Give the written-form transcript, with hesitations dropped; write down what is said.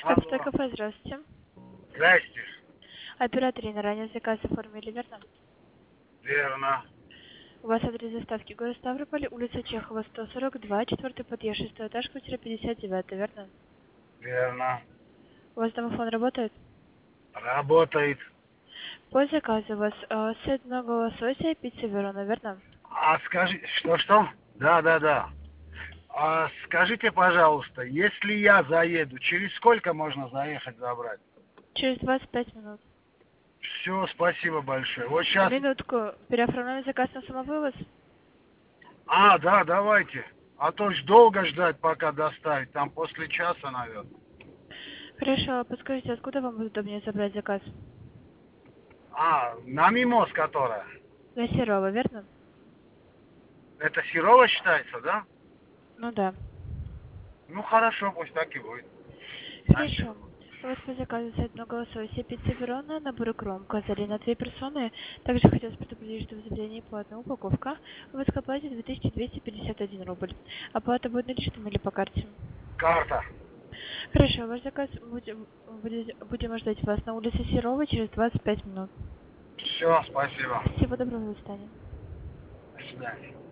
Алло. Автокафе, здравствуйте. Здрасте. Оператор ранее заказ оформили, верно? Верно. У вас адрес доставки город Ставрополь, улица Чехова, 142, четвертый подъезд, шестой этаж, квартира 59, верно? Верно. У вас домофон работает? Работает. По заказу у вас сет много лосося и пицца Верона, верно? А скажи, что? Да. А скажите, пожалуйста, если я заеду, через сколько можно заехать забрать? Через 25 минут. Все, спасибо большое. Вот сейчас... Минутку, переоформляем заказ на самовывоз? Да, давайте. А то ж долго ждать, пока доставить. Там после часа, наверное. Хорошо, подскажите, откуда вам будет удобнее забрать заказ? На Мимоз, которая. На Серова, верно? Это Серова считается, да? Ну да. Ну, хорошо, пусть так и будет. На Хорошо. Серова. У вас по заказу сайт много лосося, пицца Верона, набор кром, козыри на 2 персоны. Также хотелось предупредить, что в заведении платная упаковка. У вас к оплате 2251 рубль. Оплата будет наличным или по карте? Карта. Хорошо, ваш заказ будем ждать вас на улице Серова через 25 минут. Все, спасибо. Всего доброго, до свидания. До свидания.